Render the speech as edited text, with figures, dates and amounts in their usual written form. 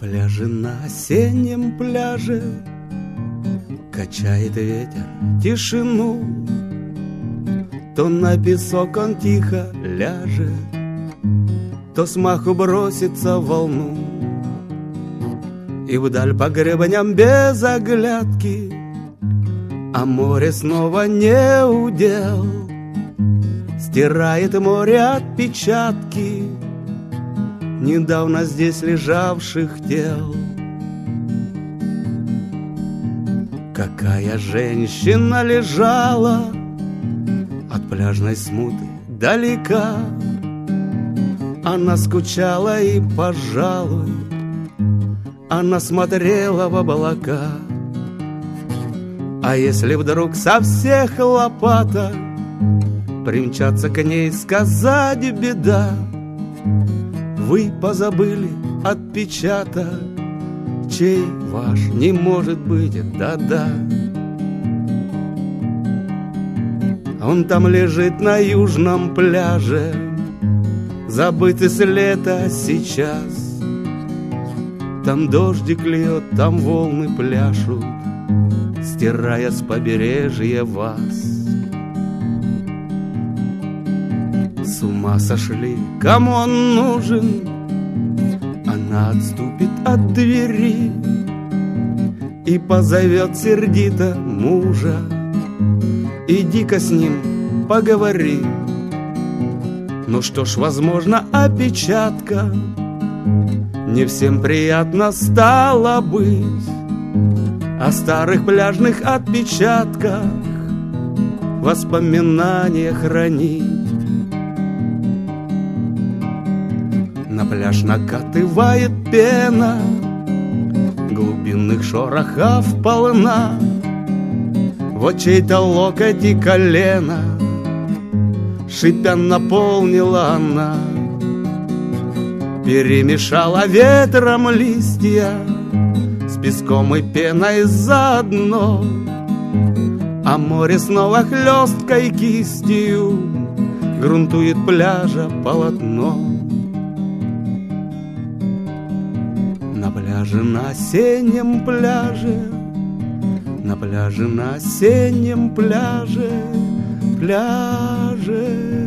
пляже, на осеннем пляже качает ветер тишину. То на песок он тихо ляжет, то смаху бросится в волну, и вдаль по гребням без оглядки, а море снова не удел. Стирает море отпечатки недавно здесь лежавших тел. Какая женщина лежала от пляжной смуты далека. Она скучала и, пожалуй, она смотрела в облака. А если вдруг со всех лопаток примчаться к ней, сказать беда, вы позабыли отпечаток, чей ваш не может быть, да-да. Он там лежит на южном пляже, забытый с лета сейчас. Там дождик льет, там волны пляшут, стирая с побережья вас. С ума сошли, кому он нужен? Она отступит от двери и позовет сердито мужа. Иди-ка с ним поговори. Ну что ж, возможно, опечатка не всем приятно стало быть. О старых пляжных отпечатках воспоминания хранить. На пляж накатывает пена, глубинных шорохов полна. Вот чей-то локоть и колено шипя наполнила она. Перемешала ветром листья с песком и пеной заодно, а море снова хлесткой кистью грунтует пляжа полотно. На пляже, на осеннем пляже, на пляже, на осеннем пляже, пляже.